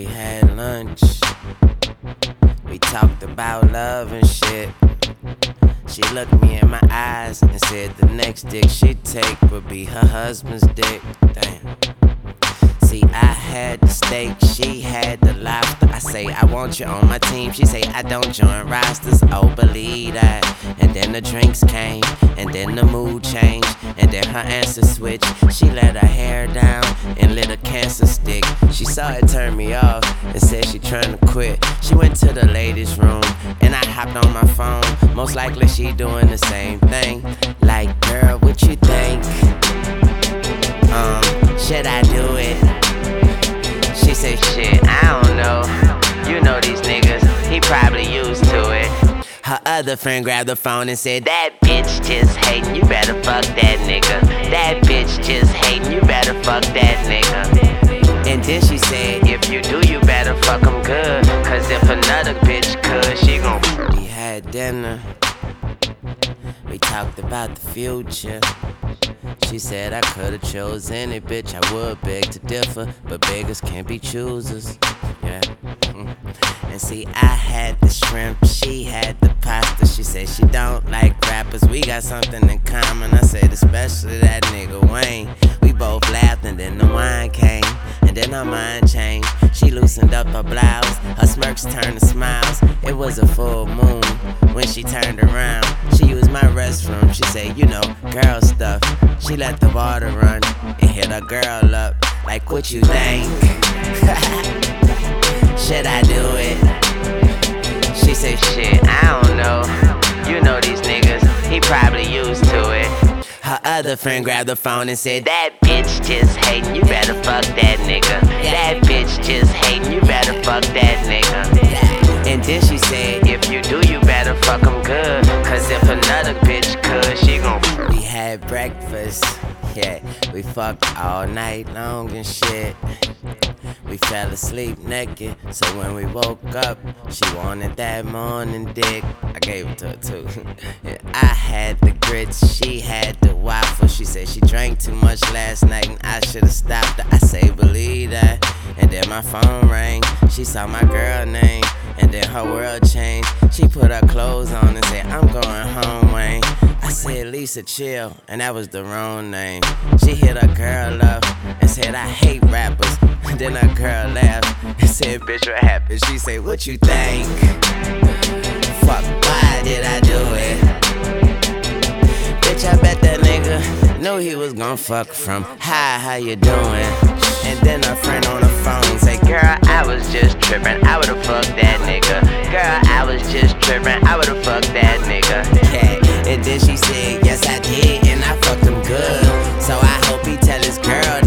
We had lunch. We talked about love and shit. She looked me in my eyes and said the next dick she'd take would be her husband's dick. Damn. See, I had the steak, she had the lobster. I say, I want you on my team. She say, I don't join rosters. Oh, believe that. And then the drinks came, and then the mood changed, and then her answer switched. She let her hair down and lit a cancer stick. She saw it turn me off and said she trying to quit. She went to the ladies' room, and I hopped on my phone. Most likely she doing the same thing. Like, girl, what you think? Should I do it? She say, shit, I don't know. You know these niggas, he probably used to it. Her other friend grabbed the phone and said, that bitch just hatin', you better fuck that nigga. That bitch just hatin', you better fuck that nigga. And then she said, if you do, you better fuck him good. Cause if another bitch could, she gon'. We had dinner. We talked about the future. She said I could've chose any bitch, I would beg to differ, but beggars can't be choosers. Yeah. And see, I had the shrimp, she had the pasta. She said she don't like rappers, we got something in common. I said especially that nigga Wayne. We both laughed and then the wine came, and then her mind changed. She loosened up her blouse, her smirks turned to smiles. It was a full moon when she turned around. She used my restroom, she said, you know, girl stuff. She let the water run and hit her girl up. Like, what you think? Should I do it? She say, shit, I don't know. You know these niggas, he probably used to it. Her other friend grabbed the phone and said, that bitch just hatin', you better fuck that nigga. That bitch just hatin', you better fuck that nigga. And then she said, if you do, you better fuck him good. Cause if another bitch could, she gon'. We had breakfast, yeah. We fucked all night long and shit. We fell asleep naked, so when we woke up, she wanted that morning dick. I gave it to her too. Yeah, I had the grits, she had the waffle. She said she drank too much last night and I should've stopped her. I say believe that. And then my phone rang, she saw my girl name, and then her world changed. She put her clothes on and said, I'm going home, Wayne. I said, Lisa, chill, and that was the wrong name. She hit her girl up and said, I hate rappers. And then her girl laughed and said, bitch, what happened? She said, what you think? Fuck, why did I do it? Bitch, I bet that nigga knew he was gon' fuck from. Hi, how you doing? And then her friend on the phone say, girl, I was just trippin', I would've fucked that nigga. Girl, I was just trippin', I would've fucked that nigga. Yeah. And then she said, yes I did, and I fucked him good. So I hope he tell his girl